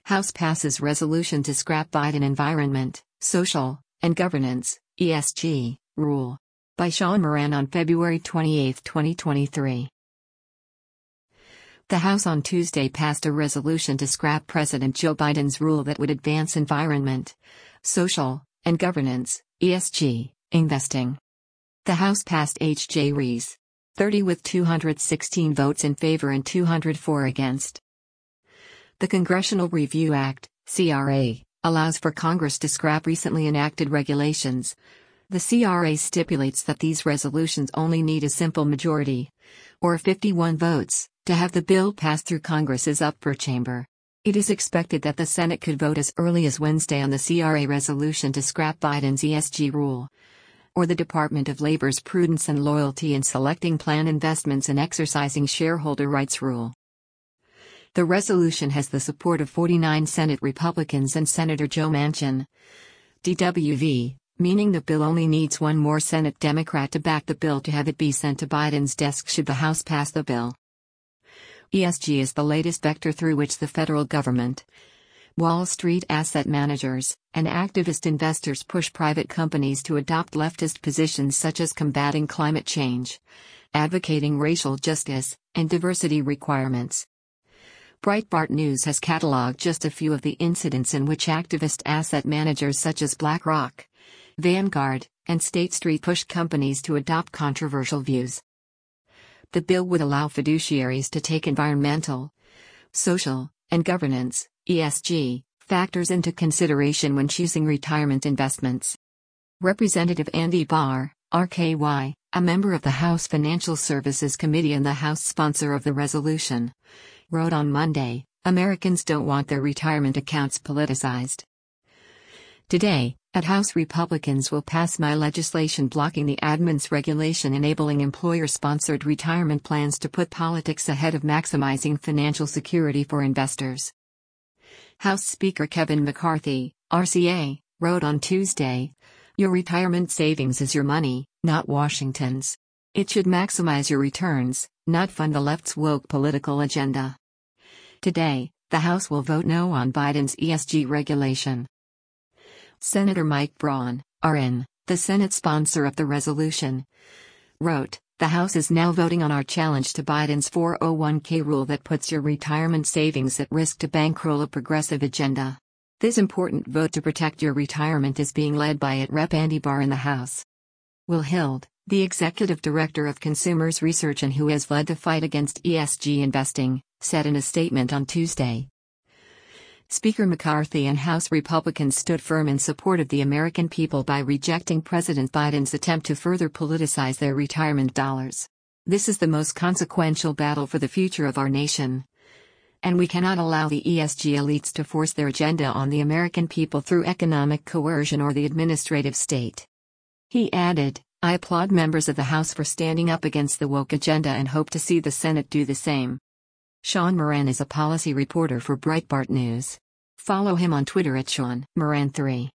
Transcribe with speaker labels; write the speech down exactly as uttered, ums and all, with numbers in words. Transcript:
Speaker 1: House passes resolution to scrap Biden Environment, Social, and Governance (E S G) rule. By Sean Moran on February twenty-eighth, twenty twenty-three. The House on Tuesday passed a resolution to scrap President Joe Biden's rule that would advance environment, social, and governance (E S G) investing. The House passed H J Res. thirty with two hundred sixteen votes in favor and two hundred four against. The Congressional Review Act, C R A, allows for Congress to scrap recently enacted regulations. The C R A stipulates that these resolutions only need a simple majority, or fifty-one votes, to have the bill pass through Congress's upper chamber. It is expected that the Senate could vote as early as Wednesday on the C R A resolution to scrap Biden's E S G rule, or the Department of Labor's Prudence and Loyalty in Selecting Plan Investments and Exercising Shareholder Rights rule. The resolution has the support of forty-nine Senate Republicans and Senator Joe Manchin, D W V, meaning the bill only needs one more Senate Democrat to back the bill to have it be sent to Biden's desk should the House pass the bill. E S G is the latest vector through which the federal government, Wall Street asset managers, and activist investors push private companies to adopt leftist positions such as combating climate change, advocating racial justice, and diversity requirements. Breitbart News has cataloged just a few of the incidents in which activist asset managers such as BlackRock, Vanguard, and State Street push companies to adopt controversial views. The bill would allow fiduciaries to take environmental, social, and governance (E S G) factors into consideration when choosing retirement investments. Representative Andy Barr, R K Y, a member of the House Financial Services Committee and the House sponsor of the resolution, wrote on Monday, "Americans don't want their retirement accounts politicized." Today, at House Republicans will pass my legislation blocking the admin's regulation enabling employer-sponsored retirement plans to put politics ahead of maximizing financial security for investors. House Speaker Kevin McCarthy, R C A, wrote on Tuesday, "Your retirement savings is your money, not Washington's. It should maximize your returns, not fund the left's woke political agenda." Today, the House will vote no on Biden's E S G regulation. Senator Mike Braun, R N, the Senate sponsor of the resolution, wrote, "The House is now voting on our challenge to Biden's four oh one k rule that puts your retirement savings at risk to bankroll a progressive agenda. This important vote to protect your retirement is being led by it Rep Andy Barr in the House." Will Hild, the executive director of Consumers Research and who has led the fight against E S G investing, said in a statement on Tuesday. Speaker McCarthy and House Republicans stood firm in support of the American people by rejecting President Biden's attempt to further politicize their retirement dollars. "This is the most consequential battle for the future of our nation. And we cannot allow the E S G elites to force their agenda on the American people through economic coercion or the administrative state." He added, "I applaud members of the House for standing up against the woke agenda and hope to see the Senate do the same." Sean Moran is a policy reporter for Breitbart News. Follow him on Twitter at Sean Moran three.